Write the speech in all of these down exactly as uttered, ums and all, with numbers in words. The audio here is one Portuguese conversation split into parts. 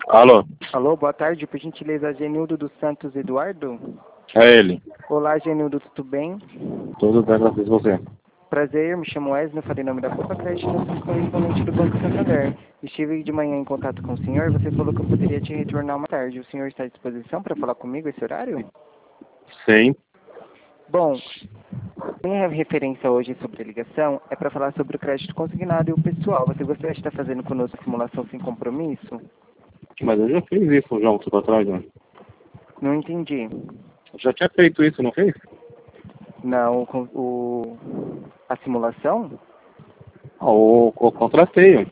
Alô? Alô, boa tarde, por gentileza, Genildo dos Santos Eduardo? É ele. Olá, Genildo, tudo bem? Tudo bem, graças a você. Prazer, me chamo Wesley, falei em nome da Copa Crédito, eu sou correspondente do Banco Santander. Estive de manhã em contato com o senhor, você falou que eu poderia te retornar mais tarde. O senhor está à disposição para falar comigo esse horário? Sim. Bom, minha referência hoje sobre a ligação é para falar sobre o crédito consignado e o pessoal. Você gostaria de estar fazendo conosco a simulação sem compromisso? Mas eu já fiz isso já um tempo atrás, né? Não entendi. Eu já tinha feito isso, não fez? Não, o, o, a simulação? Ah, o, o contratei.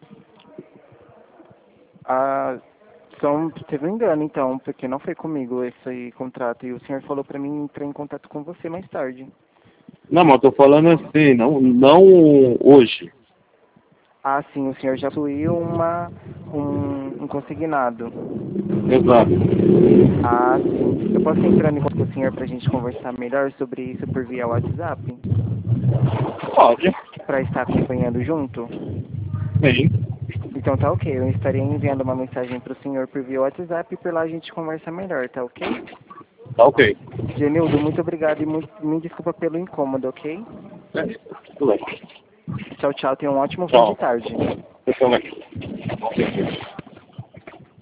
Ah, só teve um engano então, porque não foi comigo esse contrato. E o senhor falou para mim entrar em contato com você mais tarde. Não, mas eu tô falando assim, não, não hoje. Ah, sim, o senhor já possuiu uma, um, um consignado. Exato. Ah, sim. Eu posso entrar em contato com o senhor para a gente conversar melhor sobre isso por via WhatsApp? Pode. Para estar acompanhando junto? Sim. Então tá ok, eu estarei enviando uma mensagem para o senhor por via WhatsApp e por lá a gente conversa melhor, tá ok? Tá ok. Genildo, muito obrigado e muito, me desculpa pelo incômodo, ok? É, tudo bem. Tchau, tchau, tenha um ótimo fim de Tchau. tarde. Você também.